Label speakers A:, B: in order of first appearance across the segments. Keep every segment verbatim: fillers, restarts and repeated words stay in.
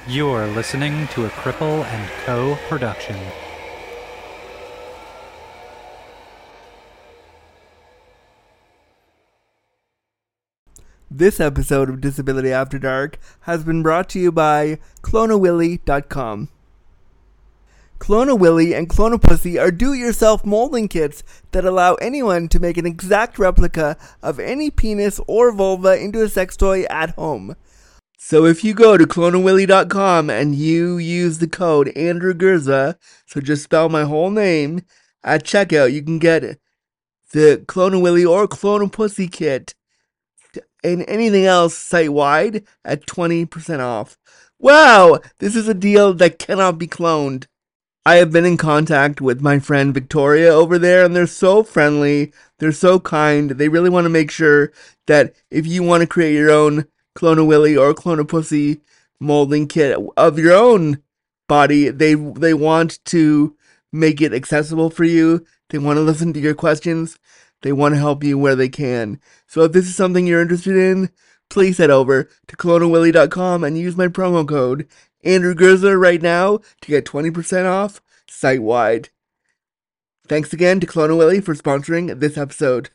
A: You're listening to a Cripple and Co. production.
B: This episode of Disability After Dark has been brought to you by Clone A Willy dot com. Clone A Willy and Clone A Pussy are do-it-yourself molding kits that allow anyone to make an exact replica of any penis or vulva into a sex toy at home. So if you go to Clone A Willy dot com and you use the code Andrew Gurza, so just spell my whole name, at checkout you can get the Clone A Willy or Clone A Pussy kit and anything else site-wide at twenty percent off. Wow! This is a deal that cannot be cloned. I have been in contact with my friend Victoria over there, and they're so friendly, they're so kind, they really want to make sure that if you want to create your own Clone A Willy or Clone A Pussy molding kit of your own body, they they want to make it accessible for you, they want to listen to your questions, they want to help you where they can. So if this is something you're interested in, please head over to Clone A Willy dot com and use my promo code Andrew Gurza right now to get twenty percent off site-wide. Thanks again to Clone A Willy for sponsoring this episode.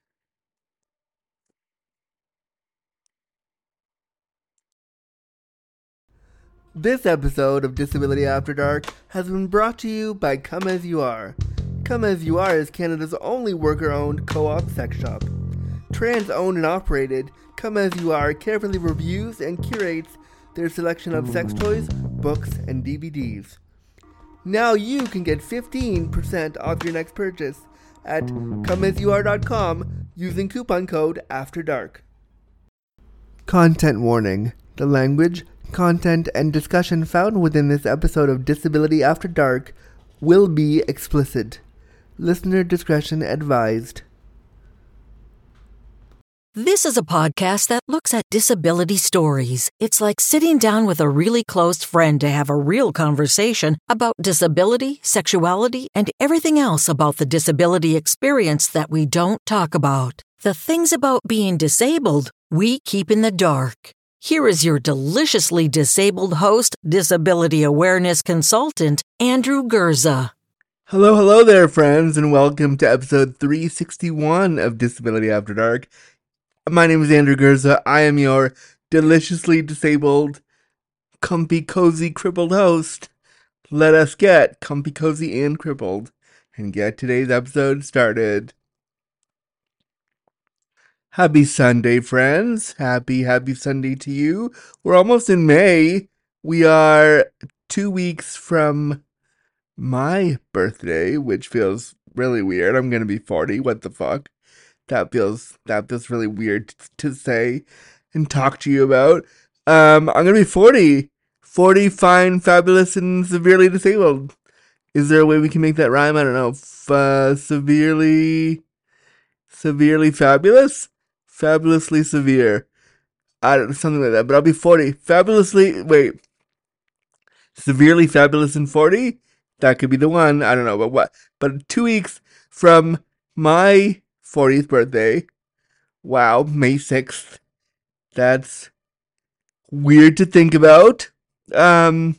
B: This episode of Disability After Dark has been brought to you by Come As You Are. Come As You Are is Canada's only worker-owned co-op sex shop. Trans-owned and operated, Come As You Are carefully reviews and curates their selection of sex toys, books, and D V Ds. Now you can get fifteen percent off your next purchase at come as you are dot com using coupon code AFTERDARK. Content warning. The language, content, and discussion found within this episode of Disability After Dark will be explicit. Listener discretion advised.
C: This is a podcast that looks at disability stories. It's like sitting down with a really close friend to have a real conversation about disability, sexuality, and everything else about the disability experience that we don't talk about. The things about being disabled, we keep in the dark. Here is your deliciously disabled host, disability awareness consultant, Andrew Gurza.
B: Hello, hello there, friends, and welcome to episode three sixty-one of Disability After Dark. My name is Andrew Gurza. I am your deliciously disabled, comfy, cozy, crippled host. Let us get comfy, cozy, and crippled and get today's episode started. Happy Sunday, friends. Happy, happy Sunday to you. We're almost in May. We are two weeks from my birthday, which feels really weird. I'm going to be forty. What the fuck? That feels that feels really weird to say and talk to you about. Um, I'm gonna be forty. forty, fine, fabulous, and severely disabled. Is there a way we can make that rhyme? I don't know. F- uh, severely, severely fabulous? Fabulously severe. I don't know, something like that. But I'll be forty. Fabulously, wait. Severely fabulous and forty? That could be the one. I don't know, but what? But two weeks from my fortieth birthday. Wow, May sixth. That's weird to think about. Um,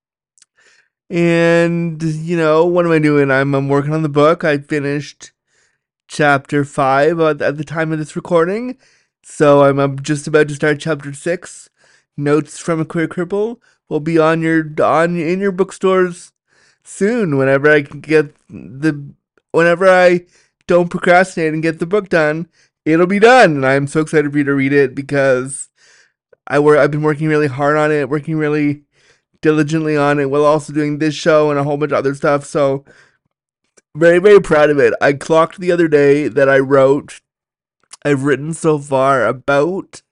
B: and, you know, what am I doing? I'm, I'm working on the book. I finished chapter five at, at the time of this recording. So I'm, I'm just about to start chapter six. Notes from a Queer Cripple will be on your, on, in your bookstores soon, whenever I can get the, whenever I don't procrastinate and get the book done, it'll be done. And I'm so excited for you to read it because I wor- I've been working really hard on it, working really diligently on it, while also doing this show and a whole bunch of other stuff. So very, very proud of it. I clocked the other day that I wrote, I've written so far about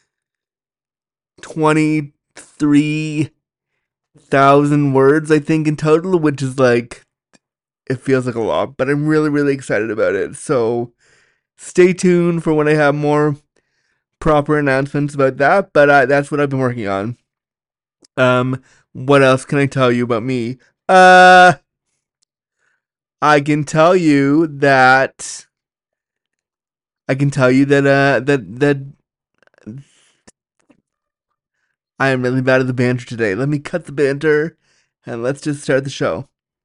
B: twenty-three thousand words, I think, in total, which is like, it feels like a lot, but I'm really, really excited about it. So stay tuned for when I have more proper announcements about that, but uh, that's what I've been working on. Um, what else can I tell you about me? Uh, I can tell you that, I can tell you that, uh, that, that I am really bad at the banter today. Let me cut the banter and let's just start the show.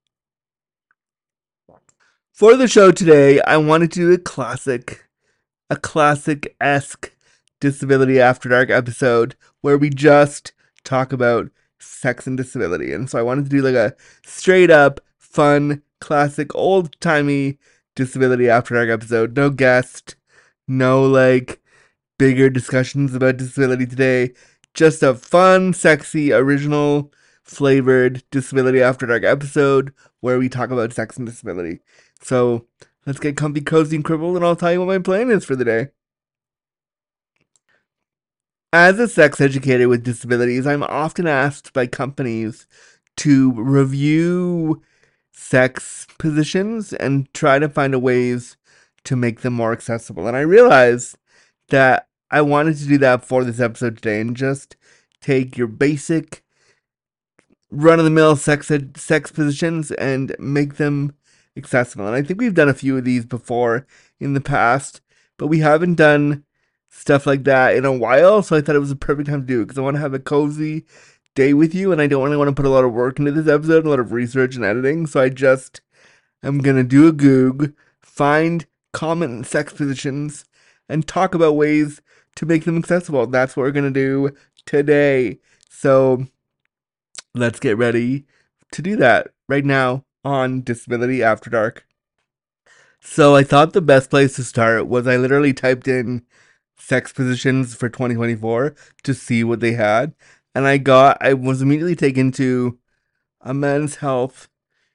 B: For the show today, I wanted to do a classic, a classic-esque Disability After Dark episode where we just talk about sex and disability. And so I wanted to do like a straight up, fun, classic, old-timey Disability After Dark episode. No guest, no like bigger discussions about disability today. Just a fun, sexy, original, flavored Disability After Dark episode where we talk about sex and disability. So let's get comfy, cozy, and crippled, and I'll tell you what my plan is for the day. As a sex educator with disabilities, I'm often asked by companies to review sex positions and try to find a ways to make them more accessible. And I realized that I wanted to do that for this episode today and just take your basic run-of-the-mill sex ed- sex positions and make them accessible. And I think we've done a few of these before in the past, but we haven't done stuff like that in a while, so I thought it was a perfect time to do it because I want to have a cozy day with you, and I don't really want to put a lot of work into this episode, a lot of research and editing, so I just am going to do a Goog, find common sex positions, and talk about ways to make them accessible. That's what we're going to do today. So let's get ready to do that right now on Disability After Dark. So I thought the best place to start was I literally typed in sex positions for twenty twenty-four to see what they had. And I got, I was immediately taken to a Men's Health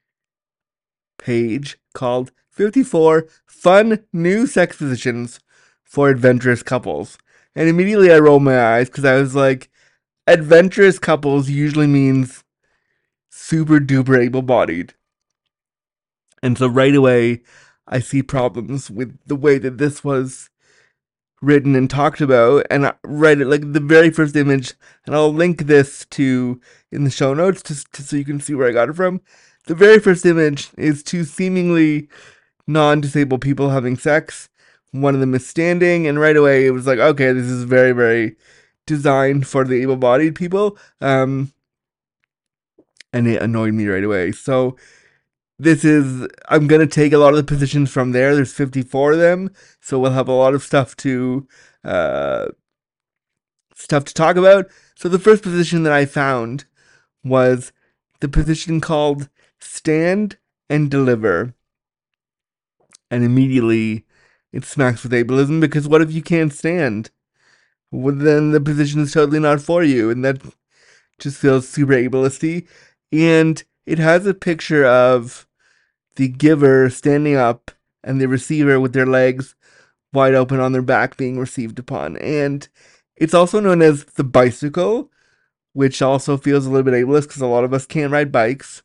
B: page called fifty-four Fun New Sex Positions for Adventurous Couples. And immediately I rolled my eyes because I was like, adventurous couples usually means super duper able-bodied. And so right away, I see problems with the way that this was written and talked about. And I read it like the very first image, and I'll link this to in the show notes just, just so you can see where I got it from. The very first image is two seemingly non-disabled people having sex. One of them is standing, and right away it was like, okay, this is very, very designed for the able-bodied people. Um, and it annoyed me right away. So this is, I'm going to take a lot of the positions from there. There's fifty-four of them, so we'll have a lot of stuff to, uh, stuff to talk about. So the first position that I found was the position called Stand and Deliver. And immediately it smacks with ableism, because what if you can't stand? Well, then the position is totally not for you, and that just feels super ableisty. And it has a picture of the giver standing up and the receiver with their legs wide open on their back being received upon. And it's also known as the bicycle, which also feels a little bit ableist because a lot of us can't ride bikes.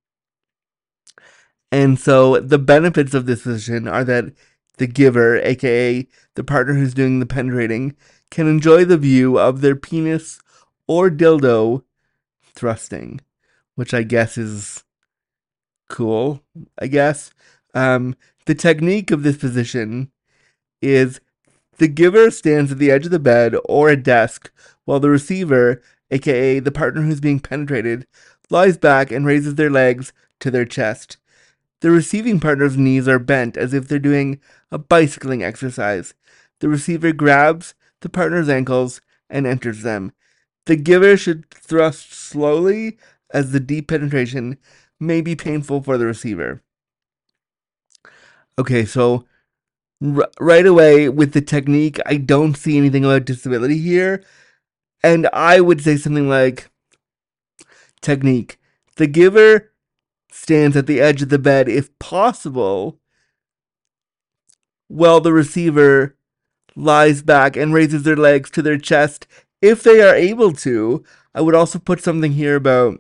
B: And so the benefits of this position are that the giver, aka the partner who's doing the penetrating, can enjoy the view of their penis or dildo thrusting, which I guess is cool, I guess. Um, the technique of this position is the giver stands at the edge of the bed or a desk while the receiver, aka the partner who's being penetrated, lies back and raises their legs to their chest. The receiving partner's knees are bent as if they're doing a bicycling exercise. The receiver grabs the partner's ankles and enters them. The giver should thrust slowly, as the deep penetration may be painful for the receiver. Okay, so r- right away with the technique, I don't see anything about disability here. And I would say something like, technique. The giver stands at the edge of the bed if possible, while the receiver lies back and raises their legs to their chest if they are able to. I would also put something here about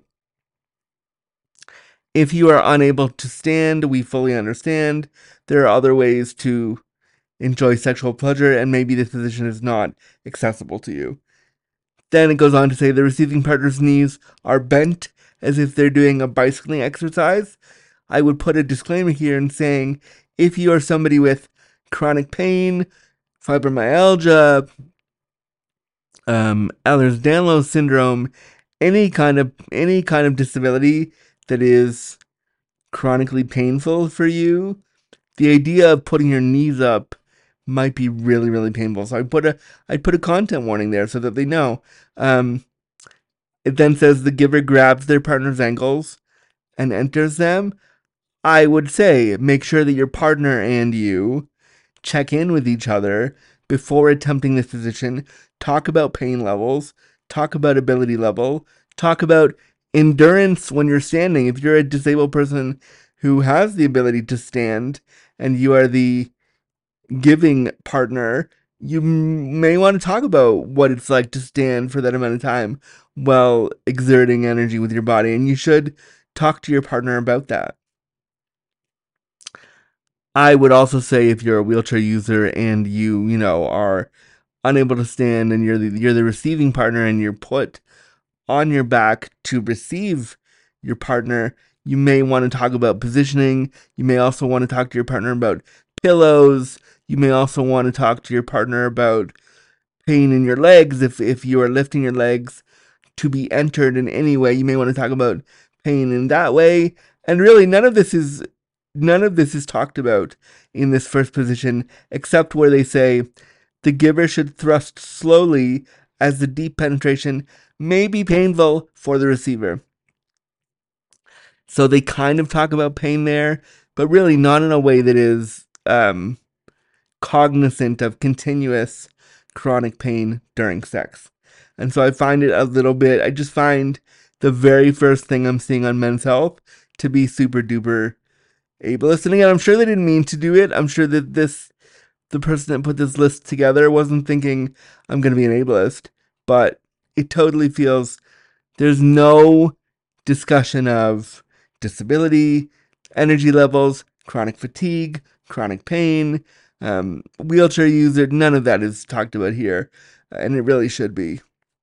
B: if you are unable to stand, we fully understand. There are other ways to enjoy sexual pleasure, and maybe this position is not accessible to you. Then it goes on to say the receiving partner's knees are bent as if they're doing a bicycling exercise. I would put a disclaimer here in saying, if you are somebody with chronic pain, fibromyalgia, um, Ehlers-Danlos syndrome, any kind of any kind of disability that is chronically painful for you, the idea of putting your knees up might be really, really painful. So I put a I put a content warning there so that they know. Um, it then says the giver grabs their partner's ankles and enters them. I would say make sure that your partner and you check in with each other before attempting this position. Talk about pain levels, talk about ability level, talk about endurance when you're standing. If you're a disabled person who has the ability to stand and you are the giving partner, you m- may want to talk about what it's like to stand for that amount of time while exerting energy with your body, and you should talk to your partner about that. I would also say if you're a wheelchair user and you, you know, are unable to stand and you're the, you're the receiving partner and you're put on your back to receive your partner, you may want to talk about positioning. You may also want to talk to your partner about pillows. You may also want to talk to your partner about pain in your legs. If, if you are lifting your legs to be entered in any way, you may want to talk about pain in that way. And really, none of this is none of this is talked about in this first position, except where they say the giver should thrust slowly as the deep penetration may be painful for the receiver. So they kind of talk about pain there, but really not in a way that is um, cognizant of continuous chronic pain during sex. And so I find it a little bit, I just find the very first thing I'm seeing on Men's Health to be super duper ableist. And again, I'm sure they didn't mean to do it. I'm sure that this, the person that put this list together wasn't thinking I'm going to be an ableist, but it totally feels there's no discussion of disability, energy levels, chronic fatigue, chronic pain, um, wheelchair user. None of that is talked about here, and it really should be.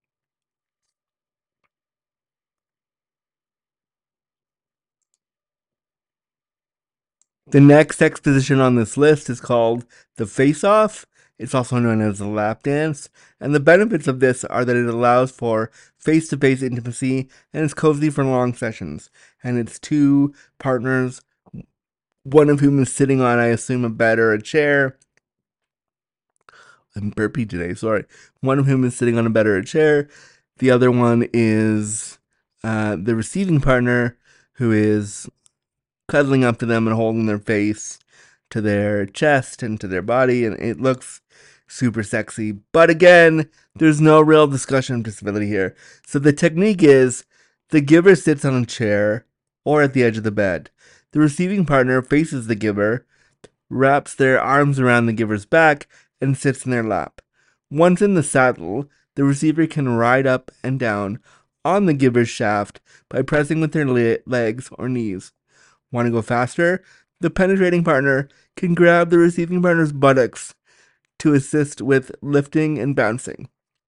B: The next exposition on this list is called the face-off. It's also known as the lap dance. And the benefits of this are that it allows for face-to-face intimacy and it's cozy for long sessions. And it's two partners, one of whom is sitting on, I assume, a bed or a chair. I'm burpy today, sorry. One of whom is sitting on a bed or a chair. The other one is uh, the receiving partner, who is cuddling up to them and holding their face to their chest and to their body, and it looks super sexy. But again, there's no real discussion of disability here. So the technique is the giver sits on a chair or at the edge of the bed. The receiving partner faces the giver, wraps their arms around the giver's back, and sits in their lap. Once in the saddle, the receiver can ride up and down on the giver's shaft by pressing with their le- legs or knees. Want to go faster? The penetrating partner can grab the receiving partner's buttocks to assist with lifting and bouncing.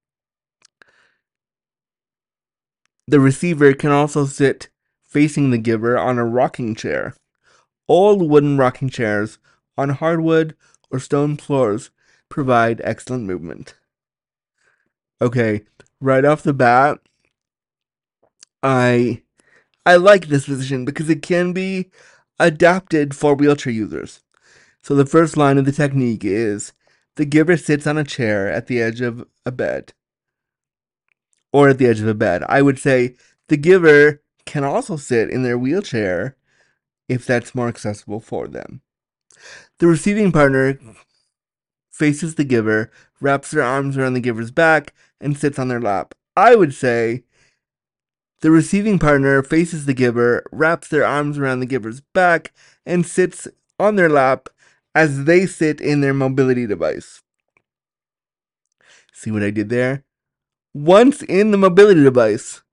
B: The receiver can also sit facing the giver on a rocking chair. Old wooden rocking chairs on hardwood or stone floors provide excellent movement. Okay, right off the bat, I I like this position because it can be adapted for wheelchair users. So the first line of the technique is the giver sits on a chair at the edge of a bed. Or at the edge of a bed. I would say the giver can also sit in their wheelchair if that's more accessible for them. The receiving partner faces the giver, wraps their arms around the giver's back, and sits on their lap. I would say the receiving partner faces the giver, wraps their arms around the giver's back, and sits on their lap as they sit in their mobility device. See what I did there? Once in the mobility device,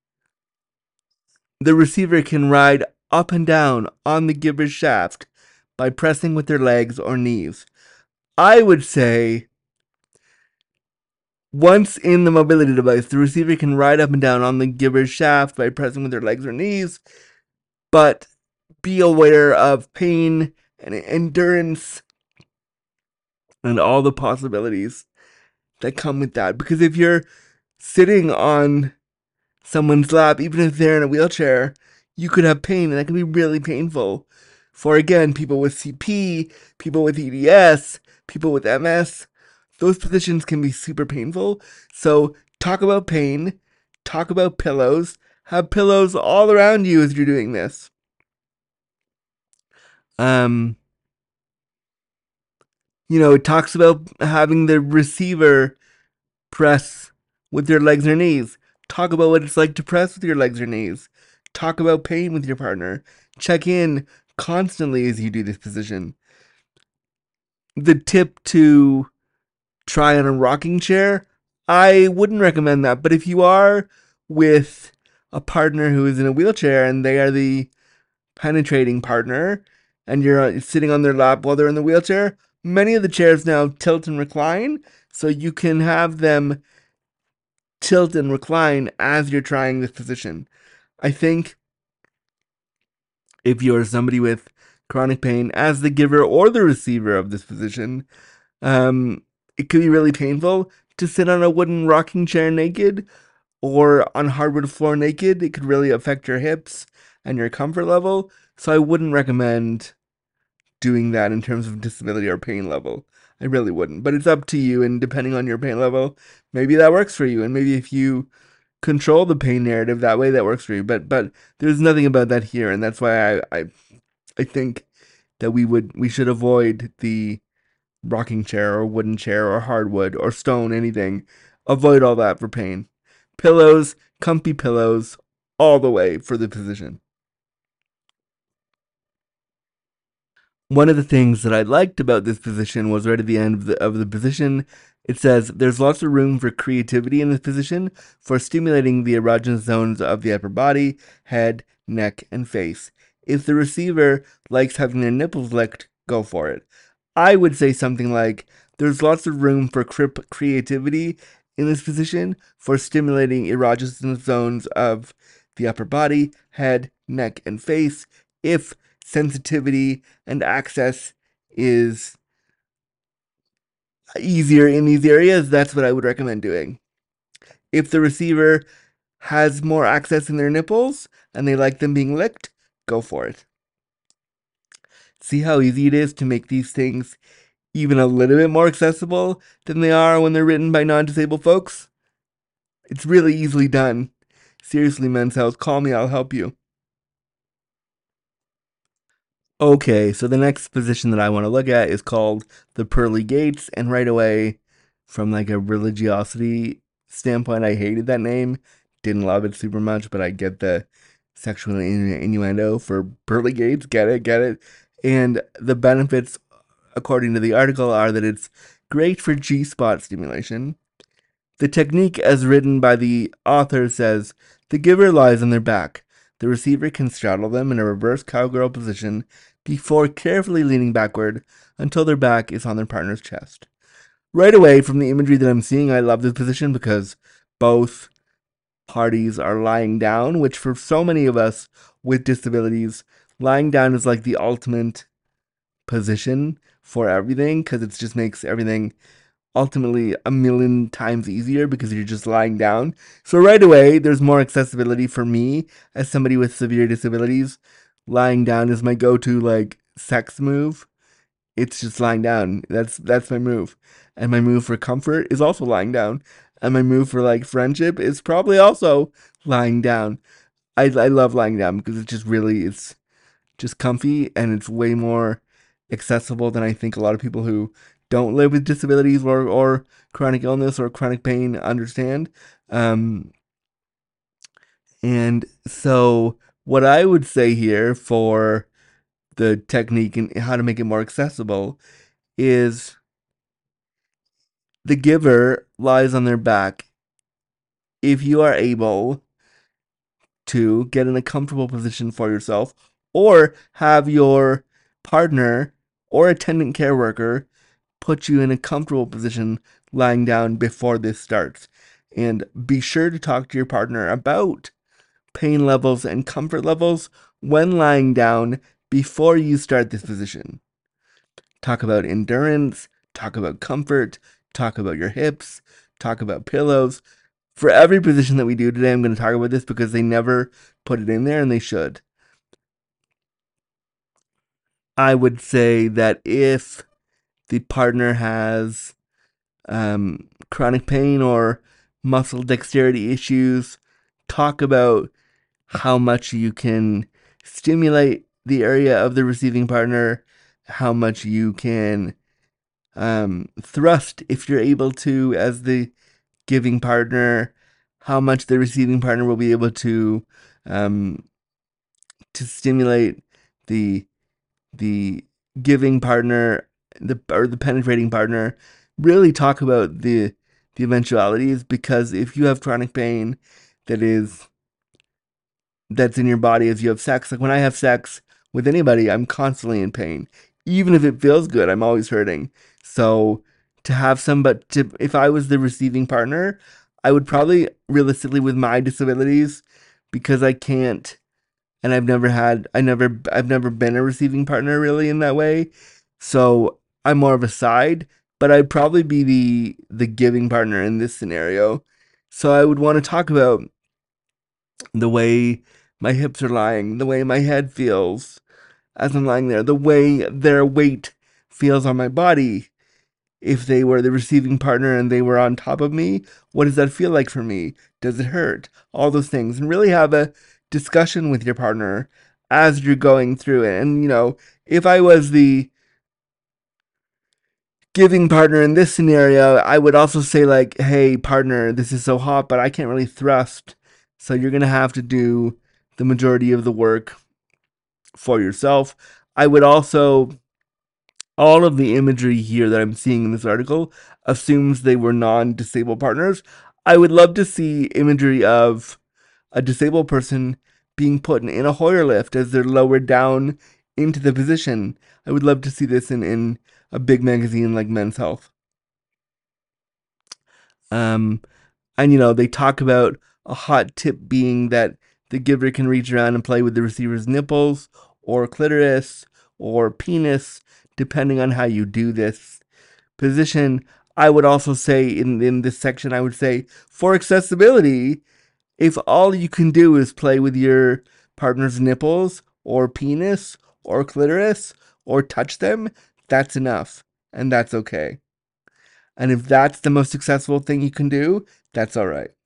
B: the receiver can ride up and down on the giver's shaft by pressing with their legs or knees. I would say once in the mobility device, the receiver can ride up and down on the giver's shaft by pressing with their legs or knees, but be aware of pain and endurance and all the possibilities that come with that. Because if you're sitting on someone's lap, even if they're in a wheelchair, you could have pain, and that can be really painful. For, again, people with C P, people with E D S, people with M S, those positions can be super painful. So talk about pain, talk about pillows, have pillows all around you as you're doing this. Um, you know, it talks about having the receiver press with your legs or knees. Talk about what it's like to press with your legs or knees. Talk about pain with your partner. Check in constantly as you do this position. The tip to try on a rocking chair, I wouldn't recommend that. But if you are with a partner who is in a wheelchair and they are the penetrating partner and you're sitting on their lap while they're in the wheelchair, many of the chairs now tilt and recline, so you can have them tilt and recline as you're trying this position. I think if you're somebody with chronic pain, as the giver or the receiver of this position, um, it could be really painful to sit on a wooden rocking chair naked or on hardwood floor naked. It could really affect your hips and your comfort level. So I wouldn't recommend doing that in terms of disability or pain level. I really wouldn't. But it's up to you, and depending on your pain level, maybe that works for you. And maybe if you control the pain narrative that way, that works for you. But but there's nothing about that here, and that's why I I, I think that we would we should avoid the rocking chair or wooden chair or hardwood or stone, anything. Avoid all that for pain. Pillows, comfy pillows, all the way for the position. One of the things that I liked about this position was right at the end of the, of the position, it says, there's lots of room for creativity in this position for stimulating the erogenous zones of the upper body, head, neck, and face. If the receiver likes having their nipples licked, go for it. I would say something like, there's lots of room for creativity in this position for stimulating erogenous zones of the upper body, head, neck, and face. If sensitivity and access is easier in these areas, that's what I would recommend doing. If the receiver has more access in their nipples and they like them being licked, go for it. See how easy it is to make these things even a little bit more accessible than they are when they're written by non-disabled folks? It's really easily done. Seriously, Men's Health, call me, I'll help you. Okay, so the next position that I want to look at is called the pearly gates, and right away, from like a religiosity standpoint, I hated that name. Didn't love it super much, but I get the sexual innu- innuendo for pearly gates. Get it, get it. And the benefits, according to the article, are that it's great for G-spot stimulation. The technique, as written by the author, says the giver lies on their back. The receiver can straddle them in a reverse cowgirl position before carefully leaning backward until their back is on their partner's chest. Right away, from the imagery that I'm seeing, I love this position because both parties are lying down, which for so many of us with disabilities, lying down is like the ultimate position for everything, because it just makes everything ultimately a million times easier because you're just lying down. So right away, there's more accessibility for me as somebody with severe disabilities. Lying down is my go-to like sex move. It's just lying down. That's that's my move. And my move for comfort is also lying down. And my move for like friendship is probably also lying down. I I love lying down because it's just really it's just comfy and it's way more accessible than I think a lot of people who don't live with disabilities or, or chronic illness or chronic pain understand. Um, and so what I would say here for the technique and how to make it more accessible is the giver lies on their back. If you are able to get in a comfortable position for yourself or have your partner or attendant care worker put you in a comfortable position lying down before this starts. And be sure to talk to your partner about pain levels and comfort levels when lying down before you start this position. Talk about endurance, talk about comfort, talk about your hips, talk about pillows. For every position that we do today, I'm going to talk about this because they never put it in there and they should. I would say that if the partner has um, chronic pain or muscle dexterity issues, talk about how much you can stimulate the area of the receiving partner, how much you can um, thrust if you're able to as the giving partner, how much the receiving partner will be able to um, to stimulate the the giving partner, the or the penetrating partner. Really talk about the the eventualities, because if you have chronic pain that is that's in your body as you have sex, like when I have sex with anybody, I'm constantly in pain. Even if it feels good, I'm always hurting. So to have somebody, to, if I was the receiving partner, I would probably realistically with my disabilities, because I can't, and I've never had, I never, I've never been a receiving partner really in that way. So I'm more of a side, but I'd probably be the the giving partner in this scenario. So I would want to talk about the way my hips are lying, the way my head feels as I'm lying there, the way their weight feels on my body. If they were the receiving partner and they were on top of me, what does that feel like for me? Does it hurt? All those things. And really have a discussion with your partner as you're going through it. And, you know, if I was the giving partner in this scenario, I would also say, like, hey, partner, this is so hot, but I can't really thrust. So you're going to have to do the majority of the work for yourself. I would also, all of the imagery here that I'm seeing in this article assumes they were non-disabled partners. I would love to see imagery of a disabled person being put in, in a Hoyer lift as they're lowered down into the position. I would love to see this in, in a big magazine like Men's Health. Um, and, you know, they talk about a hot tip being that the giver can reach around and play with the receiver's nipples or clitoris or penis, depending on how you do this position. I would also say in, in this section, I would say for accessibility, if all you can do is play with your partner's nipples or penis or clitoris or touch them, that's enough. And that's okay. And if that's the most accessible thing you can do, that's all right.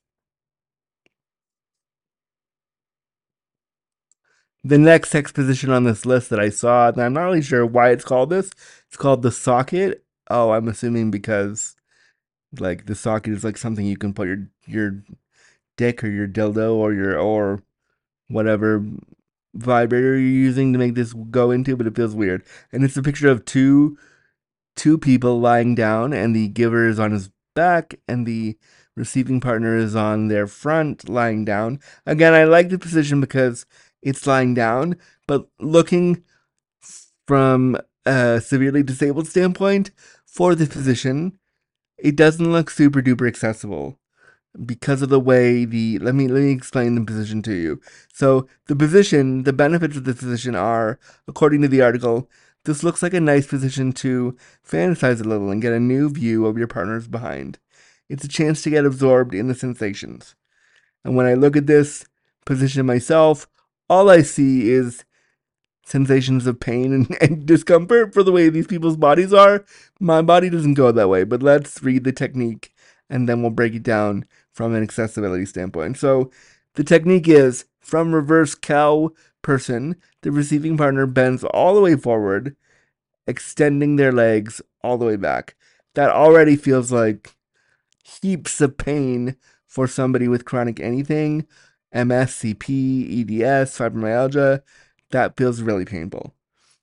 B: The next sex position on this list that I saw, and I'm not really sure why it's called this, it's called the socket. Oh, I'm assuming because, like, the socket is like something you can put your your dick or your dildo or your or whatever vibrator you're using to make this go into, but it feels weird. And it's a picture of two two people lying down, and the giver is on his back, and the receiving partner is on their front, lying down. Again, I like the position because it's lying down, but looking from a severely disabled standpoint for this position, it doesn't look super duper accessible because of the way the let me let me explain the position to you. So the position, the benefits of this position are, according to the article, this looks like a nice position to fantasize a little and get a new view of your partner's behind. It's a chance to get absorbed in the sensations. And when I look at this position myself, all I see is sensations of pain and, and discomfort for the way these people's bodies are. My body doesn't go that way, but let's read the technique and then we'll break it down from an accessibility standpoint. So the technique is, from reverse cow person, the receiving partner bends all the way forward, extending their legs all the way back. That already feels like heaps of pain for somebody with chronic anything, M S, C P, E D S, fibromyalgia. That feels really painful.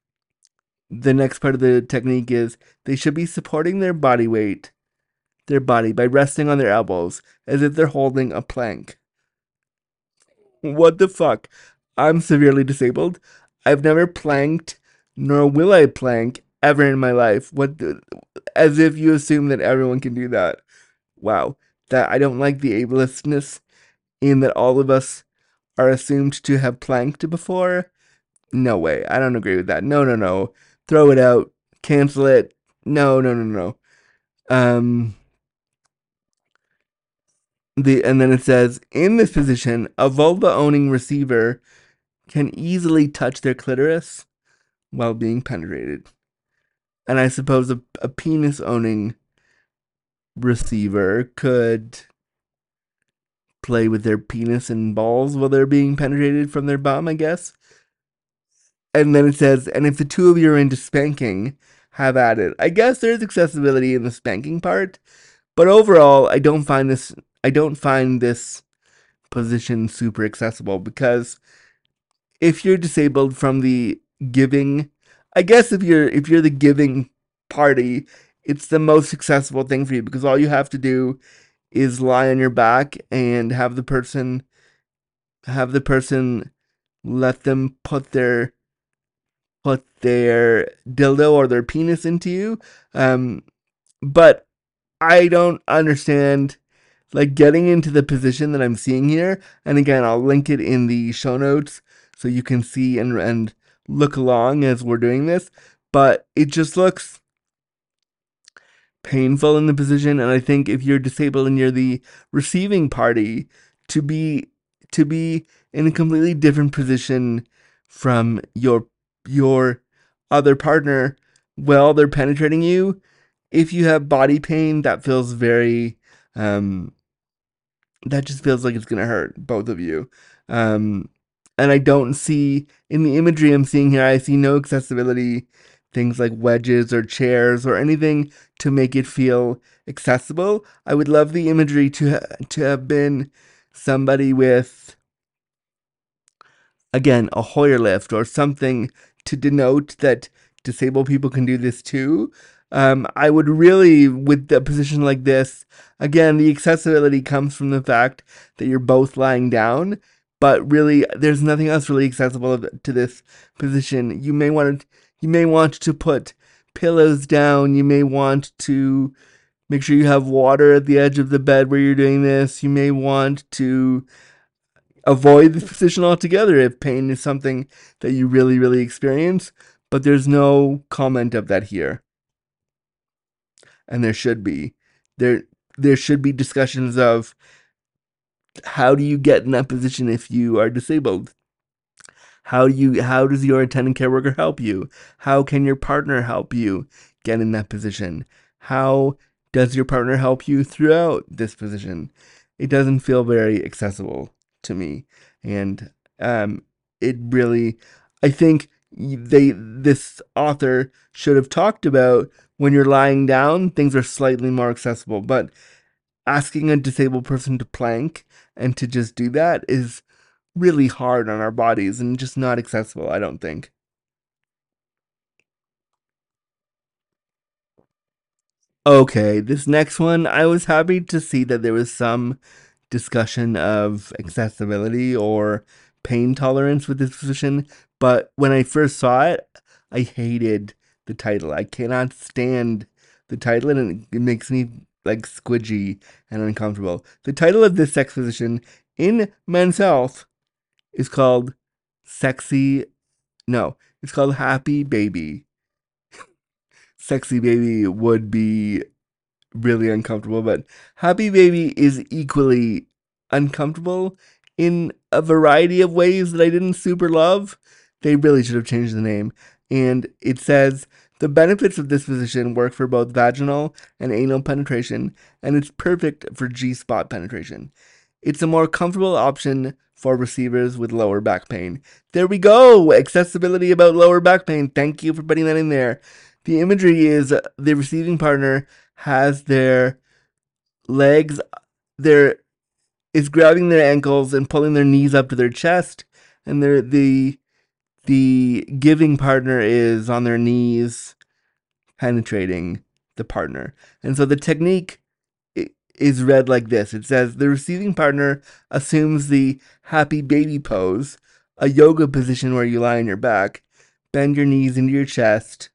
B: The next part of the technique is they should be supporting their body weight, their body, by resting on their elbows as if they're holding a plank. What the fuck? I'm severely disabled. I've never planked, nor will I plank ever in my life. What? The, as if you assume that everyone can do that. Wow. That I don't like the ableistness in that all of us are assumed to have planked before. No way. I don't agree with that. No, no, no. Throw it out. Cancel it. No, no, no, no. Um, the and then it says, in this position, a vulva-owning receiver can easily touch their clitoris while being penetrated. And I suppose a, a penis-owning receiver could play with their penis and balls while they're being penetrated from their bum, I guess. And then it says, and if the two of you are into spanking, have at it. I guess there's accessibility in the spanking part, but overall, I don't find this, I don't find this position super accessible, because if you're disabled from the giving, I guess if you're, if you're the giving party, it's the most accessible thing for you, because all you have to do is lie on your back and have the person, have the person let them put their put their dildo or their penis into you. Um, but I don't understand, like, getting into the position that I'm seeing here. And again, I'll link it in the show notes so you can see and and look along as we're doing this. But it just looks painful in the position, and I think if you're disabled and you're the receiving party, to be to be in a completely different position from your your other partner while they're penetrating you, if you have body pain, that feels very um that just feels like it's gonna hurt both of you. Um and I don't see, in the imagery I'm seeing here, I see no accessibility, things like wedges or chairs or anything to make it feel accessible. I would love the imagery to ha- to have been somebody with, again, a Hoyer lift or something to denote that disabled people can do this too. Um, I would really, with a position like this, again, the accessibility comes from the fact that you're both lying down, but really, there's nothing else really accessible to this position. You may want to, you may want to put pillows down. You may want to make sure you have water at the edge of the bed where you're doing this. You may want to avoid the position altogether if pain is something that you really, really experience. But there's no comment of that here. And there should be. There there should be discussions of how do you get in that position if you are disabled? How do you how does your attendant care worker help you? How can your partner help you get in that position? How does your partner help you throughout this position? It doesn't feel very accessible to me. And um it really, I think they this author should have talked about, when you're lying down, things are slightly more accessible. But asking a disabled person to plank and to just do that is really hard on our bodies and just not accessible, I don't think. Okay, this next one, I was happy to see that there was some discussion of accessibility or pain tolerance with this position, but when I first saw it, I hated the title. I cannot stand the title, and it, it makes me like squidgy and uncomfortable. The title of this sex position in Men's Health is called Sexy, no, it's called Happy Baby. Sexy Baby would be really uncomfortable, but Happy Baby is equally uncomfortable in a variety of ways that I didn't super love. They really should have changed the name. And it says, the benefits of this position work for both vaginal and anal penetration, and it's perfect for G-spot penetration. It's a more comfortable option for receivers with lower back pain. There we go! Accessibility about lower back pain. Thank you for putting that in there. The imagery is the receiving partner has their legs, their is grabbing their ankles and pulling their knees up to their chest, and they're, the the giving partner is on their knees penetrating the partner. And so the technique is read like this. It says, the receiving partner assumes the happy baby pose, a yoga position where you lie on your back, bend your knees into your chest,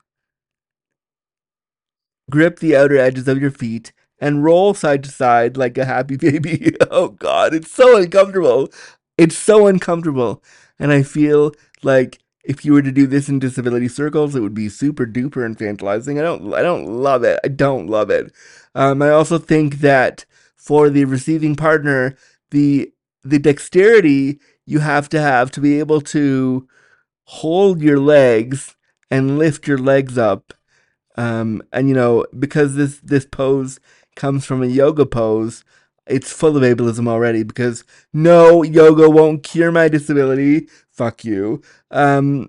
B: grip the outer edges of your feet, and roll side to side like a happy baby. Oh God, it's so uncomfortable. It's so uncomfortable. And I feel like if you were to do this in disability circles, it would be super duper infantilizing. I don't, I don't love it. I don't love it. Um, I also think that for the receiving partner, the the dexterity you have to have to be able to hold your legs and lift your legs up. Um, and you know, because this this pose comes from a yoga pose, it's full of ableism already. Because no, yoga won't cure my disability. Fuck you. Um,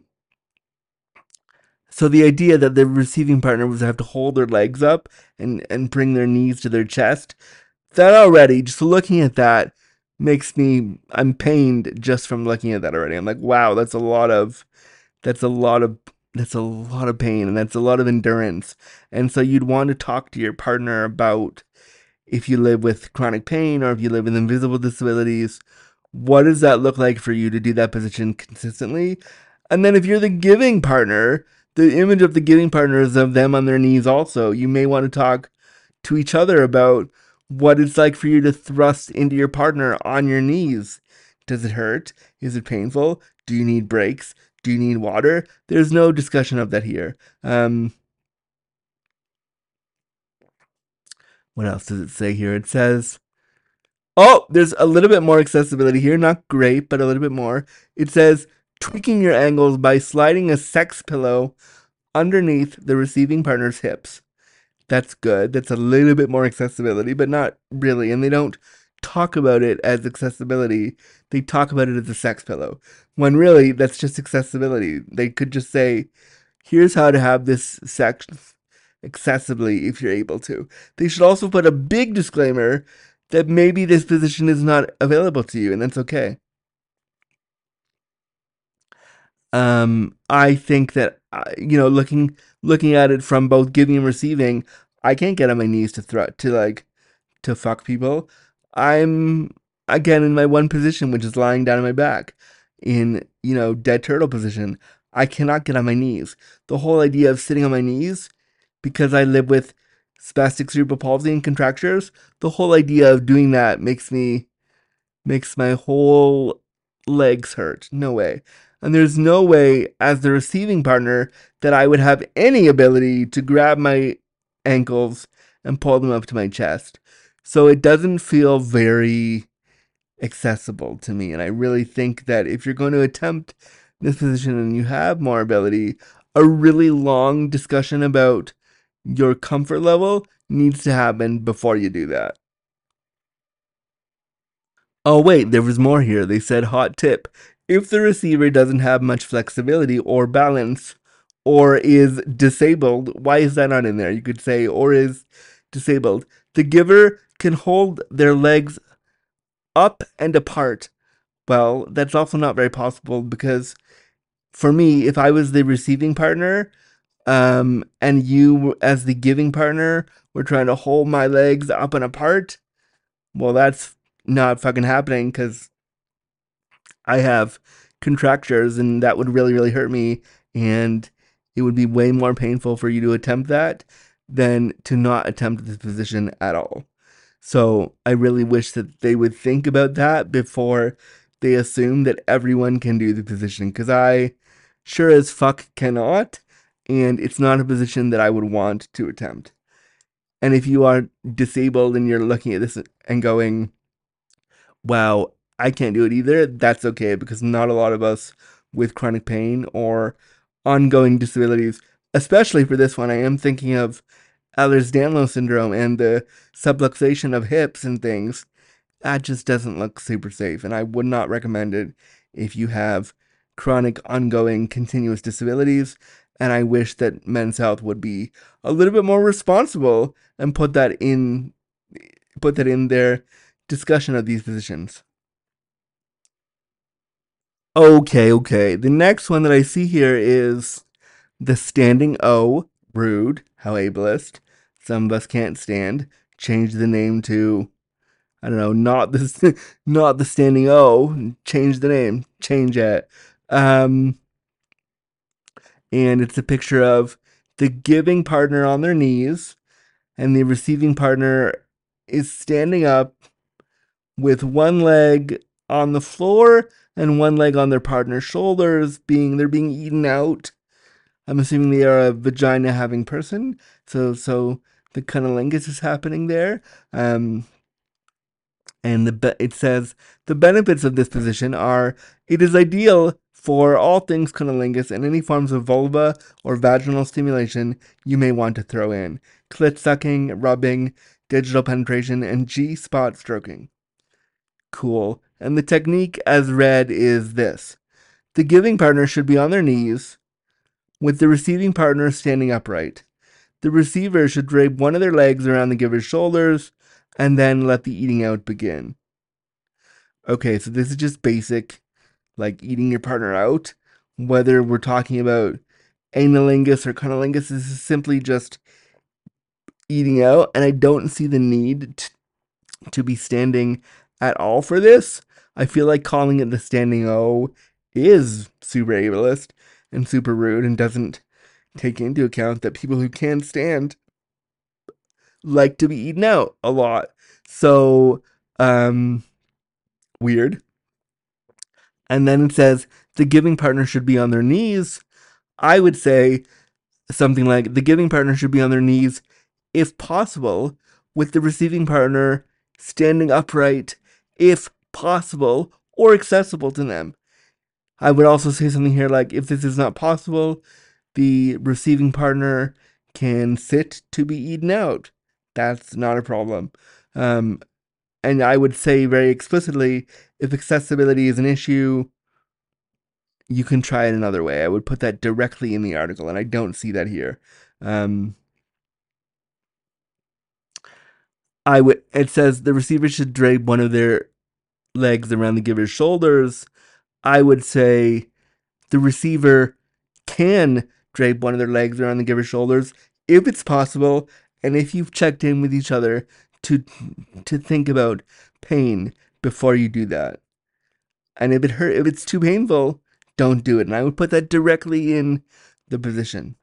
B: so the idea that the receiving partner was have to hold their legs up and and bring their knees to their chest, that already, just looking at that, makes me, I'm pained just from looking at that already. I'm like, wow, that's a lot of, that's a lot of, that's a lot of pain, and that's a lot of endurance. And so you'd want to talk to your partner about, if you live with chronic pain or if you live with invisible disabilities, what does that look like for you to do that position consistently? And then if you're the giving partner, the image of the giving partner is of them on their knees also. You may want to talk to each other about what it's like for you to thrust into your partner on your knees. Does it hurt? Is it painful? Do you need breaks? Do you need water? There's no discussion of that here. Um, what else does it say here? It says, oh, there's a little bit more accessibility here. Not great, but a little bit more. It says, tweaking your angles by sliding a sex pillow underneath the receiving partner's hips. That's good. That's a little bit more accessibility, but not really. And they don't talk about it as accessibility. They talk about it as a sex pillow, when really that's just accessibility. They could just say, here's how to have this sex accessibly if you're able to. They should also put a big disclaimer that maybe this position is not available to you, and that's okay. Um, I think that, uh, you know, looking looking at it from both giving and receiving, I can't get on my knees to throw to like to fuck people. I'm again in my one position, which is lying down on my back, in you know dead turtle position. I cannot get on my knees. The whole idea of sitting on my knees, because I live with spastic cerebral palsy and contractures, the whole idea of doing that makes me makes my whole legs hurt. No way. And there's no way, as the receiving partner, that I would have any ability to grab my ankles and pull them up to my chest. So it doesn't feel very accessible to me. And I really think that if you're going to attempt this position and you have more ability, a really long discussion about your comfort level needs to happen before you do that. Oh, wait, there was more here. They said, hot tip. If the receiver doesn't have much flexibility or balance or is disabled, why is that not in there? You could say, or is disabled. The giver can hold their legs up and apart. Well, that's also not very possible, because for me, if I was the receiving partner, um, and you as the giving partner were trying to hold my legs up and apart, well, that's not fucking happening, because I have contractures and that would really, really hurt me. And it would be way more painful for you to attempt that than to not attempt this position at all. So I really wish that they would think about that before they assume that everyone can do the position, because I sure as fuck cannot. And it's not a position that I would want to attempt. And if you are disabled and you're looking at this and going, wow, I can't do it either, that's okay, because not a lot of us with chronic pain or ongoing disabilities, especially for this one, I am thinking of Ehlers-Danlos syndrome and the subluxation of hips and things. That just doesn't look super safe, and I would not recommend it if you have chronic, ongoing, continuous disabilities. And I wish that Men's Health would be a little bit more responsible and put that in, put that in their discussion of these positions. Okay, okay. The next one that I see here is the standing O. Rude. How ableist. Some of us can't stand. Change the name to, I don't know, not the not the standing O. Change the name. Change it. Um, and it's a picture of the giving partner on their knees, and the receiving partner is standing up with one leg on the floor and one leg on their partner's shoulders, being they're being eaten out. I'm assuming they are a vagina having person, so so the cunnilingus is happening there. Um, and the be- it says the benefits of this position are it is ideal for all things cunnilingus and any forms of vulva or vaginal stimulation you may want to throw in: clit sucking, rubbing, digital penetration, and G-spot stroking. Cool. And the technique as read is this: the giving partner should be on their knees, with the receiving partner standing upright. The receiver should drape one of their legs around the giver's shoulders and then let the eating out begin. Okay, so this is just basic, like eating your partner out. Whether we're talking about analingus or cunnilingus, this is simply just eating out, and I don't see the need t- to be standing at all for this. I feel like calling it the standing O is super ableist and super rude and doesn't take into account that people who can stand like to be eaten out a lot. So, um, weird. And then it says the giving partner should be on their knees. I would say something like the giving partner should be on their knees, if possible, with the receiving partner standing upright, if possible, or accessible to them. I would also say something here like, if this is not possible, the receiving partner can sit to be eaten out. That's not a problem. Um, and I would say very explicitly, if accessibility is an issue, you can try it another way. I would put that directly in the article, and I don't see that here. Um, I would. It says the receiver should drape one of their legs around the giver's shoulders. I would say the receiver can drape one of their legs around the giver's shoulders if it's possible, and if you've checked in with each other to to think about pain before you do that. And if it hurt, if it's too painful, don't do it. And I would put that directly in the position.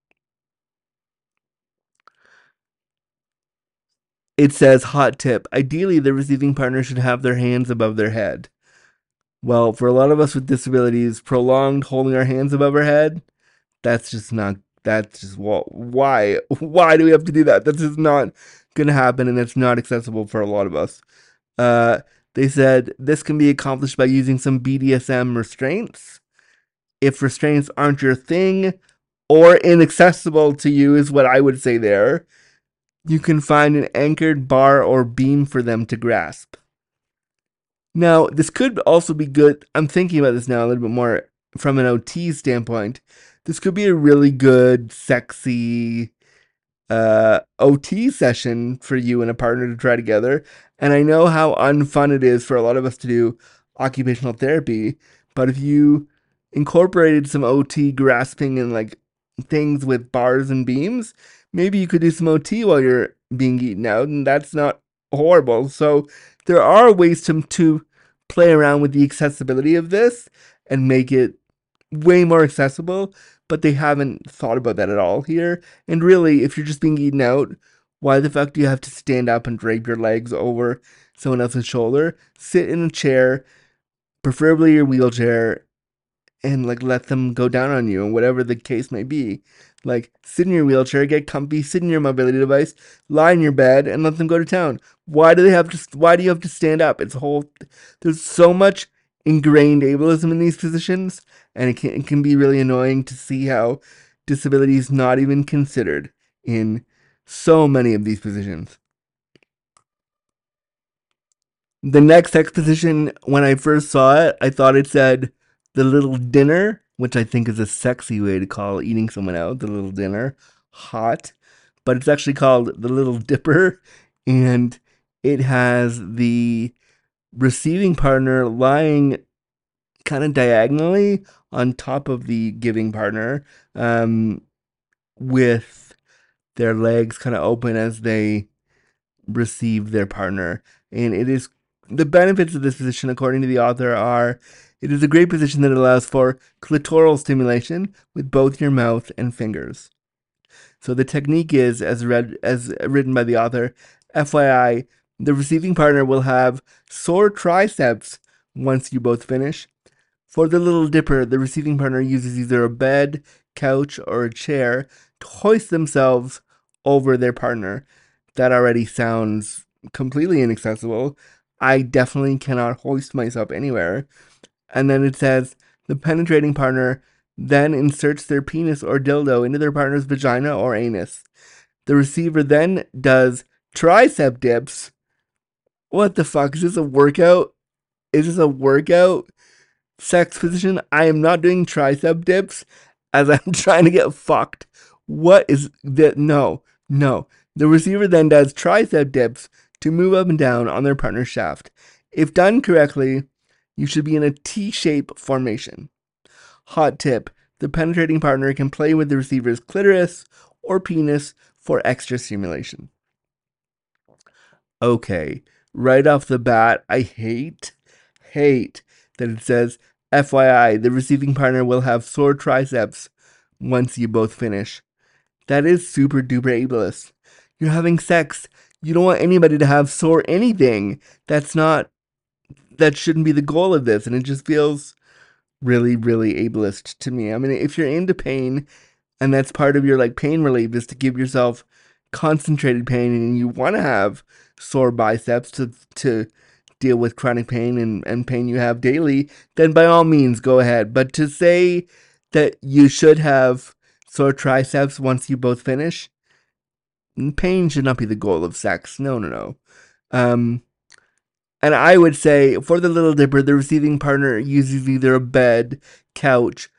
B: It says, hot tip, ideally the receiving partner should have their hands above their head. Well, for a lot of us with disabilities, prolonged holding our hands above our head, that's just not, that's just, why? Why do we have to do that? That's just not going to happen, and it's not accessible for a lot of us. Uh, they said this can be accomplished by using some B D S M restraints. If restraints aren't your thing or inaccessible to you, is what I would say there, you can find an anchored bar or beam for them to grasp. Now, this could also be good. I'm thinking about this now a little bit more from an O T standpoint. This could be a really good, sexy uh, O T session for you and a partner to try together. And I know how unfun it is for a lot of us to do occupational therapy, but if you incorporated some O T grasping and like things with bars and beams, maybe you could do some O T while you're being eaten out, and that's not horrible. So there are ways to, to play around with the accessibility of this and make it way more accessible, but they haven't thought about that at all here. And really, if you're just being eaten out, why the fuck do you have to stand up and drape your legs over someone else's shoulder? Sit in a chair, preferably your wheelchair, and like let them go down on you, and whatever the case may be. Like, sit in your wheelchair, get comfy, sit in your mobility device, lie in your bed, and let them go to town. Why do they have to? Why do you have to stand up? It's a whole. There's so much ingrained ableism in these positions, and it can it can be really annoying to see how disability is not even considered in so many of these positions. The next sex position, when I first saw it, I thought it said the little dinner, which I think is a sexy way to call eating someone out, the little dinner, hot, but it's actually called the little dipper, and it has the receiving partner lying kind of diagonally on top of the giving partner, um, with their legs kind of open as they receive their partner. And it is, the benefits of this position, according to the author, are it is a great position that allows for clitoral stimulation with both your mouth and fingers. So the technique is, as read as written by the author, F Y I, the receiving partner will have sore triceps once you both finish. For the Little Dipper, the receiving partner uses either a bed, couch, or a chair to hoist themselves over their partner. That already sounds completely inaccessible. I definitely cannot hoist myself anywhere. And then it says, the penetrating partner then inserts their penis or dildo into their partner's vagina or anus. The receiver then does tricep dips. What the fuck? Is this a workout? Is this a workout sex position? I am not doing tricep dips as I'm trying to get fucked. What is that? No, no. The receiver then does tricep dips to move up and down on their partner's shaft. If done correctly, you should be in a T-shape formation. Hot tip. The penetrating partner can play with the receiver's clitoris or penis for extra stimulation. Okay, right off the bat, I hate, hate that it says, F Y I, the receiving partner will have sore triceps once you both finish. That is super duper ableist. You're having sex. You don't want anybody to have sore anything. That's not, that shouldn't be the goal of this. And it just feels really, really ableist to me. I mean, if you're into pain and that's part of your like pain relief is to give yourself concentrated pain and you want to have sore biceps to, to deal with chronic pain and, and pain you have daily, then by all means go ahead. But to say that you should have sore triceps once you both finish, pain should not be the goal of sex. No, no, no. Um, and I would say for the Little Dipper, the receiving partner uses either a bed, couch,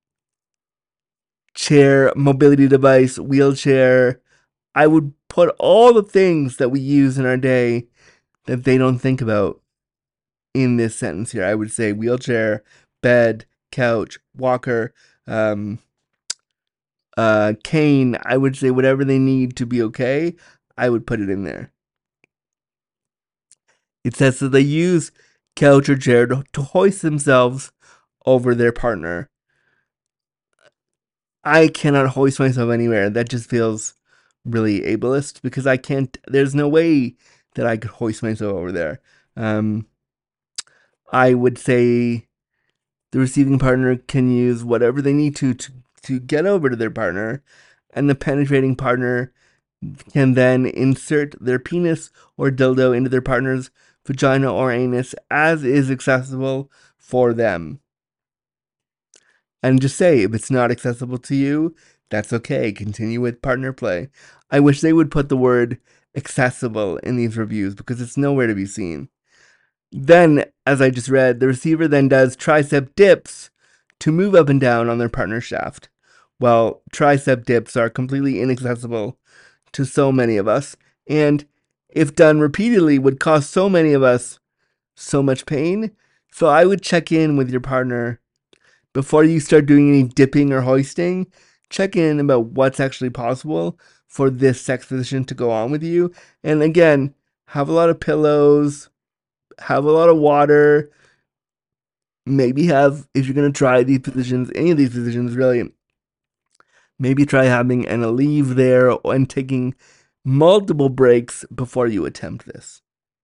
B: chair, mobility device, wheelchair. I would put all the things that we use in our day that they don't think about in this sentence here. I would say wheelchair, bed, couch, walker, um, uh, cane. I would say whatever they need to be okay, I would put it in there. It says that they use couch or chair to, to hoist themselves over their partner. I cannot hoist myself anywhere. That just feels really ableist because I can't, there's no way that I could hoist myself over there. Um, I would say the receiving partner can use whatever they need to, to to get over to their partner, and the penetrating partner can then insert their penis or dildo into their partner's vagina or anus as is accessible for them. And just say, if it's not accessible to you, that's okay. Continue with partner play. I wish they would put the word accessible in these reviews because it's nowhere to be seen. Then, as I just read, the receiver then does tricep dips to move up and down on their partner's shaft. Well, tricep dips are completely inaccessible to so many of us, and if done repeatedly, would cause so many of us so much pain. So I would check in with your partner before you start doing any dipping or hoisting. Check in about what's actually possible for this sex position to go on with you. And again, have a lot of pillows, have a lot of water. Maybe have, if you're going to try these positions, any of these positions really, maybe try having an Aleve there and taking multiple breaks before you attempt this.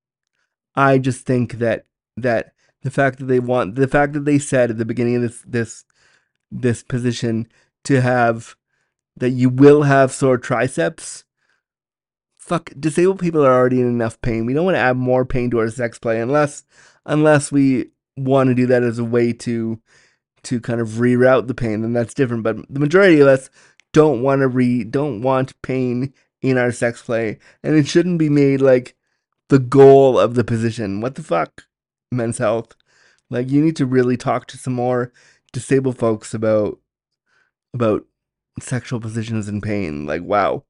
B: I just think that that the fact that they want, the fact that they said at the beginning of this this this position to have that you will have sore triceps. Fuck, disabled people are already in enough pain. We don't want to add more pain to our sex play unless unless we want to do that as a way to to kind of reroute the pain, then that's different. But the majority of us don't want to re don't want pain in our sex play, and it shouldn't be made like the goal of the position. What the fuck, Men's Health? Like, you need to really talk to some more disabled folks about about sexual positions and pain. Like, wow.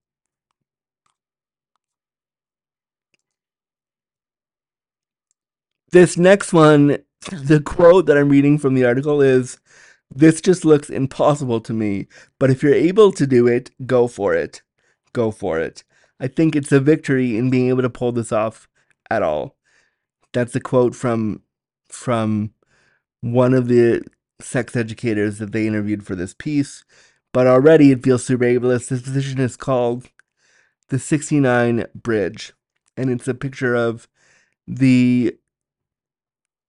B: This next one, the quote that I'm reading from the article is, "This just looks impossible to me, but if you're able to do it, go for it. Go for it. I think it's a victory in being able to pull this off at all." That's a quote from from one of the sex educators that they interviewed for this piece. But already it feels super ableist. This position is called the sixty-nine Bridge, and it's a picture of the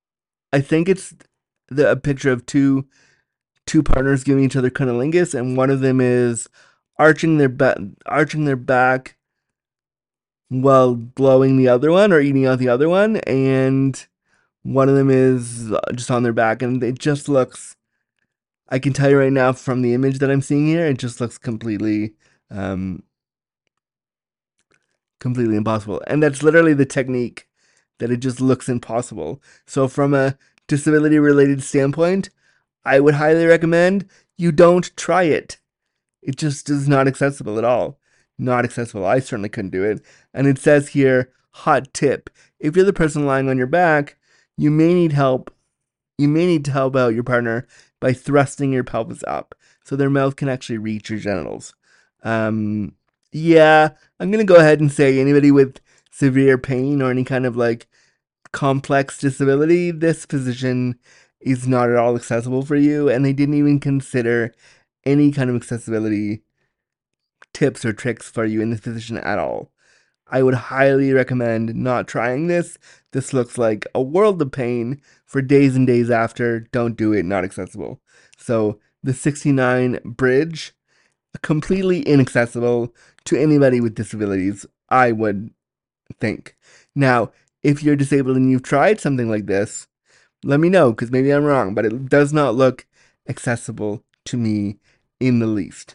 B: I think it's the a picture of two two partners giving each other cunnilingus, and one of them is arching their back, arching their back while blowing the other one or eating out the other one, and one of them is just on their back, and it just looks. I can tell you right now from the image that I'm seeing here, it just looks completely, um, completely impossible, and that's literally the technique. That it just looks impossible. So from a disability-related standpoint, I would highly recommend you don't try it. It just is not accessible at all. Not accessible. I certainly couldn't do it. And it says here, hot tip. If you're the person lying on your back, you may need help. You may need to help out your partner by thrusting your pelvis up so their mouth can actually reach your genitals. Um, yeah, I'm going to go ahead and say anybody with severe pain or any kind of like complex disability, this position is not at all accessible for you, and they didn't even consider any kind of accessibility tips or tricks for you in this position at all. I would highly recommend not trying this. This looks like a world of pain for days and days after. Don't do it, not accessible. So the sixty-nine bridge, completely inaccessible to anybody with disabilities, I would think. Now, if you're disabled and you've tried something like this, let me know, because maybe I'm wrong, but it does not look accessible to me in the least.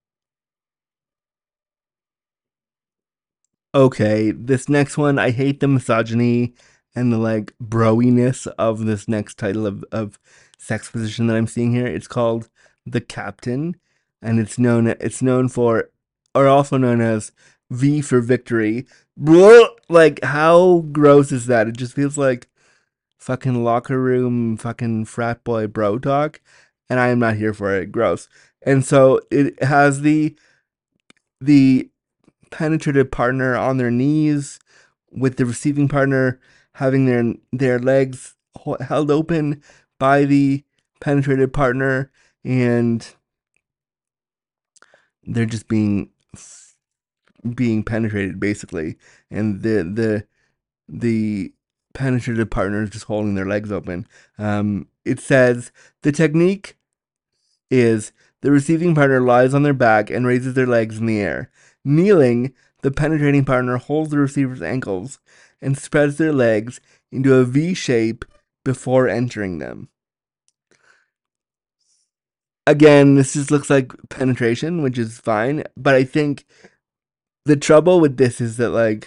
B: Okay, this next one, I hate the misogyny and the like broiness of this next title of, of sex position that I'm seeing here. It's called The Captain, and it's known it's known for, or also known as V for Victory. Blah! Like, how gross is that? It just feels like fucking locker room, fucking frat boy bro talk, and I am not here for it. Gross. And so it has the the penetrative partner on their knees, with the receiving partner having their their legs held open by the penetrative partner, and they're just being being penetrated basically, and the the the penetrative partner is just holding their legs open. Um, it says the technique is the receiving partner lies on their back and raises their legs in the air. Kneeling, the penetrating partner holds the receiver's ankles and spreads their legs into a V shape before entering them. Again, this just looks like penetration, which is fine, but I think the trouble with this is that, like,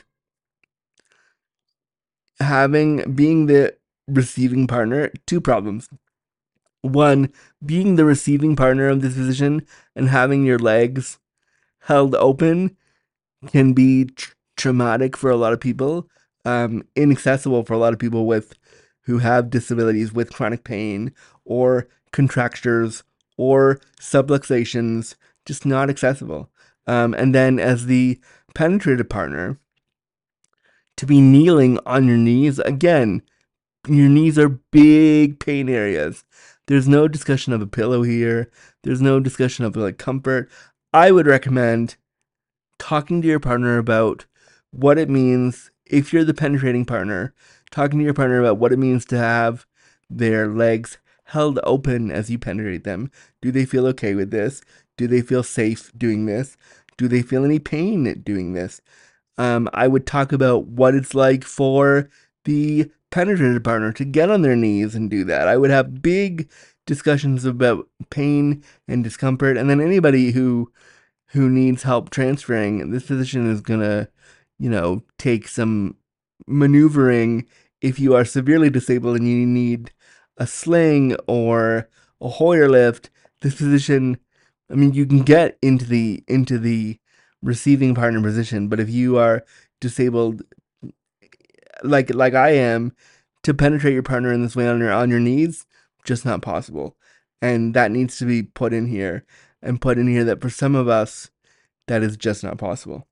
B: having, being the receiving partner, two problems. One, being the receiving partner of this position and having your legs held open can be tr- traumatic for a lot of people, um, inaccessible for a lot of people with who have disabilities with chronic pain or contractures or subluxations, just not accessible. Um, and then as the penetrative partner, to be kneeling on your knees, again, your knees are big pain areas. There's no discussion of a pillow here. There's no discussion of like comfort. I would recommend talking to your partner about what it means if you're the penetrating partner, talking to your partner about what it means to have their legs held open as you penetrate them. Do they feel okay with this? Do they feel safe doing this? Do they feel any pain doing this? Um, I would talk about what it's like for the penetrative partner to get on their knees and do that. I would have big discussions about pain and discomfort, and then anybody who who needs help transferring, this position is gonna, you know, take some maneuvering if you are severely disabled and you need a sling or a Hoyer lift. This position, I mean, you can get into the into the receiving partner position, but if you are disabled like like I am, to penetrate your partner in this way on your on your knees, just not possible. And that needs to be put in here and put in here that for some of us, that is just not possible.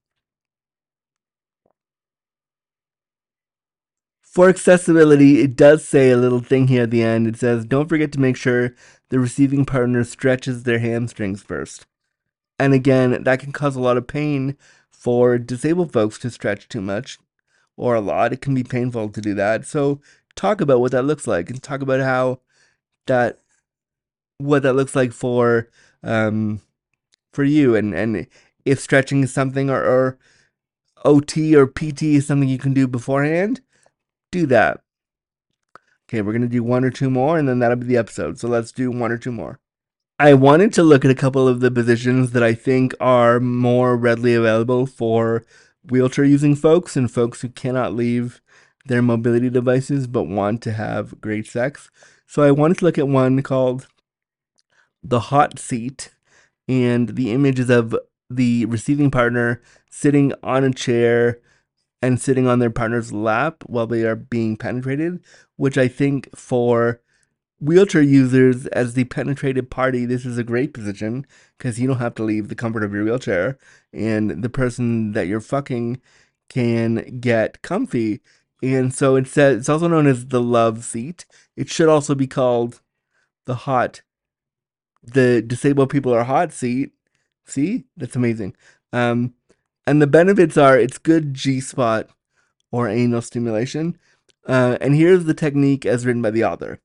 B: For accessibility, it does say a little thing here at the end. It says, don't forget to make sure the receiving partner stretches their hamstrings first. And again, that can cause a lot of pain for disabled folks to stretch too much or a lot. It can be painful to do that. So talk about what that looks like and talk about how that, what that looks like for, um, for you, and, and if stretching is something, or, or O T or P T is something you can do beforehand, do that. Okay, we're going to do one or two more, and then that'll be the episode. So let's do one or two more. I wanted to look at a couple of the positions that I think are more readily available for wheelchair-using folks and folks who cannot leave their mobility devices but want to have great sex. So I wanted to look at one called the hot seat, and the images of the receiving partner sitting on a chair and sitting on their partner's lap while they are being penetrated, which I think for wheelchair users as the penetrated party, this is a great position because you don't have to leave the comfort of your wheelchair, and the person that you're fucking can get comfy. And so it says, it's also known as the love seat. It should also be called the hot, the disabled people are hot seat. See? That's amazing. Um, and the benefits are it's good G-spot or anal stimulation. Uh, and here's the technique as written by the author.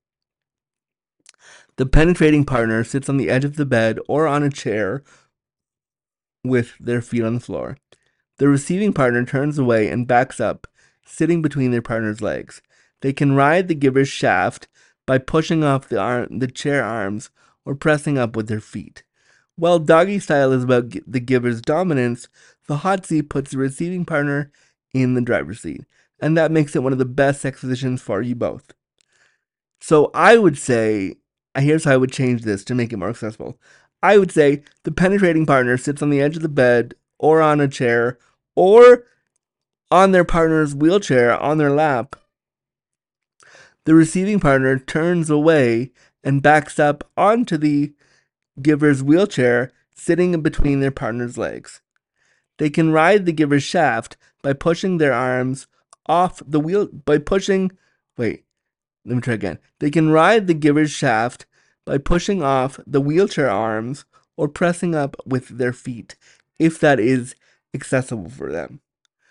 B: The penetrating partner sits on the edge of the bed or on a chair with their feet on the floor. The receiving partner turns away and backs up, sitting between their partner's legs. They can ride the giver's shaft by pushing off the arm, the chair arms or pressing up with their feet. While doggy style is about the giver's dominance, the hot seat puts the receiving partner in the driver's seat, and that makes it one of the best sex positions for you both. So I would say, here's how I would change this to make it more accessible. I would say the penetrating partner sits on the edge of the bed or on a chair or on their partner's wheelchair on their lap. The receiving partner turns away and backs up onto the giver's wheelchair, sitting in between their partner's legs. They can ride the giver's shaft by pushing their arms off the wheel, by pushing, wait, let me try again. They can ride the giver's shaft by pushing off the wheelchair arms or pressing up with their feet, if that is accessible for them.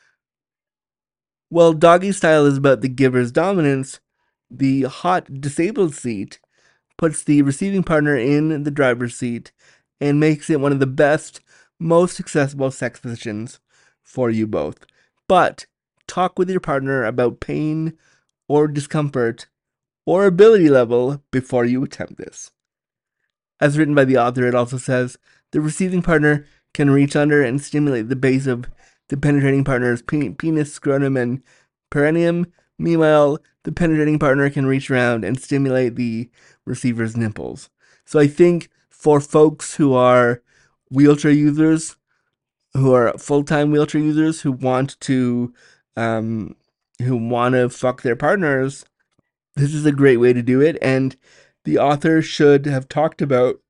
B: While doggy style is about the giver's dominance, the hot disabled seat puts the receiving partner in the driver's seat and makes it one of the best, most accessible sex positions for you both. But talk with your partner about pain or discomfort or ability level before you attempt this. As written by the author, it also says the receiving partner can reach under and stimulate the base of the penetrating partner's pe- penis, scrotum, and perineum. Meanwhile, the penetrating partner can reach around and stimulate the receiver's nipples. So I think for folks who are wheelchair users, who are full-time wheelchair users, who want to, um, who want to fuck their partners, this is a great way to do it. And the author should have talked about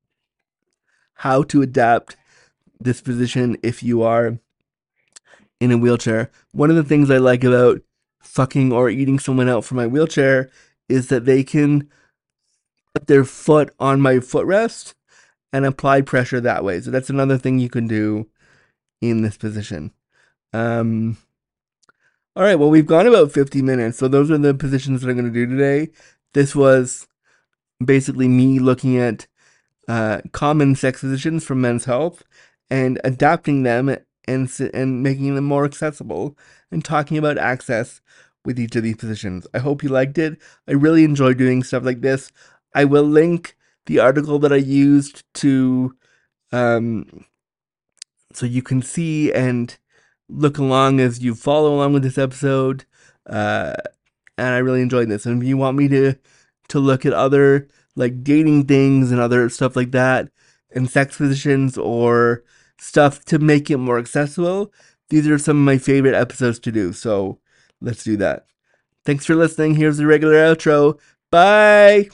B: how to adapt this position if you are in a wheelchair. One of the things I like about fucking or eating someone out from my wheelchair is that they can put their foot on my footrest and apply pressure that way. So that's another thing you can do in this position. Um, all right, well, we've gone about fifty minutes, so those are the positions that I'm going to do today. This was basically me looking at uh, common sex positions from Men's Health and adapting them and and making them more accessible and talking about access with each of these positions. I hope you liked it. I really enjoy doing stuff like this. I will link the article that I used to, um, so you can see and look along as you follow along with this episode. Uh, and I really enjoyed this. And if you want me to, to look at other like dating things and other stuff like that and sex positions or stuff to make it more accessible, these are some of my favorite episodes to do. So let's do that. Thanks for listening. Here's the regular outro. Bye.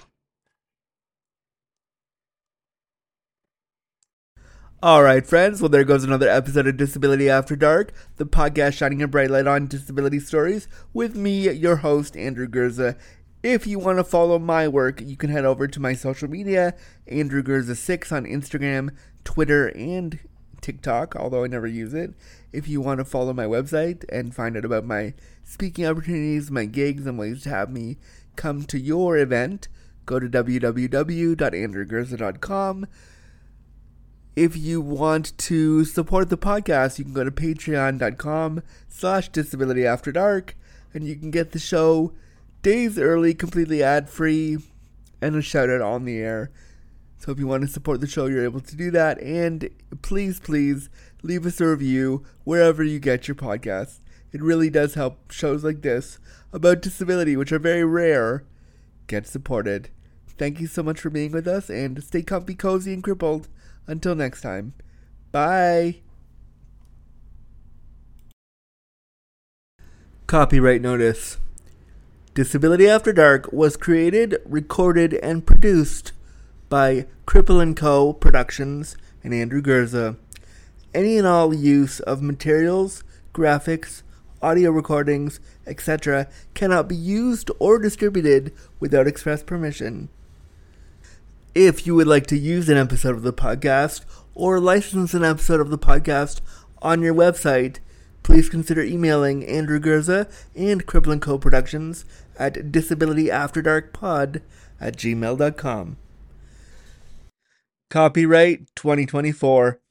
B: All right, friends. Well, there goes another episode of Disability After Dark, the podcast shining a bright light on disability stories with me, your host, Andrew Gurza. If you want to follow my work, you can head over to my social media, Andrew Gurza six on Instagram, Twitter, and TikTok, although I never use it. If you want to follow my website and find out about my speaking opportunities, my gigs, and ways to have me come to your event, go to w w w dot andrew gurza dot com. If you want to support the podcast, you can go to patreon.com slash disability after dark, and you can get the show days early, completely ad-free, and a shout-out on the air. So if you want to support the show, you're able to do that. And please, please, leave us a review wherever you get your podcasts. It really does help shows like this about disability, which are very rare, get supported. Thank you so much for being with us, and stay comfy, cozy, and crippled. Until next time, bye. Copyright notice. Disability After Dark was created, recorded, and produced by Cripple and Co. Productions and Andrew Gurza. Any and all use of materials, graphics, audio recordings, et cetera cannot be used or distributed without express permission. If you would like to use an episode of the podcast or license an episode of the podcast on your website, please consider emailing Andrew Gurza and Cripple and Co. Productions at disabilityafterdarkpod at gmail dot com. Copyright twenty twenty-four.